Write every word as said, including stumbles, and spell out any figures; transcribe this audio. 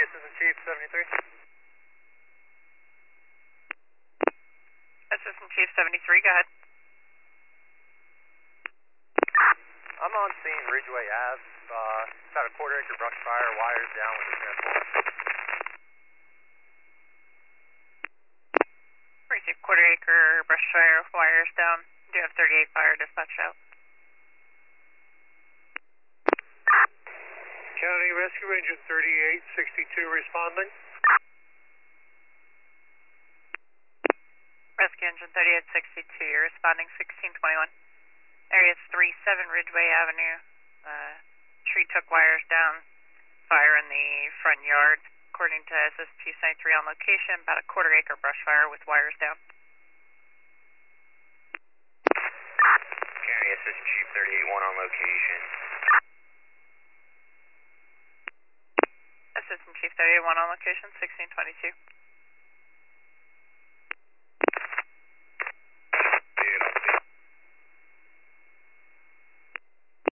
Assistant Chief seventy-three. Assistant Chief seventy-three, go ahead. I'm on scene, Ridgeway Ave. Uh, about a quarter acre brush fire, wires down with the transformer. Received quarter acre brush fire, wires down. Do you have thirty-eight fire dispatch out? County Rescue Engine thirty-eight sixty-two responding. Rescue Engine thirty-eight sixty-two, you're responding sixteen twenty-one. Area three seven Ridgeway Avenue. Uh, tree took wires down. Fire in the front yard. According to S S Chief seventy-three on location, about a quarter acre brush fire with wires down. County Assistant Chief thirty-eight one on location. Assistant Chief thirty-eight one on location, sixteen twenty-two.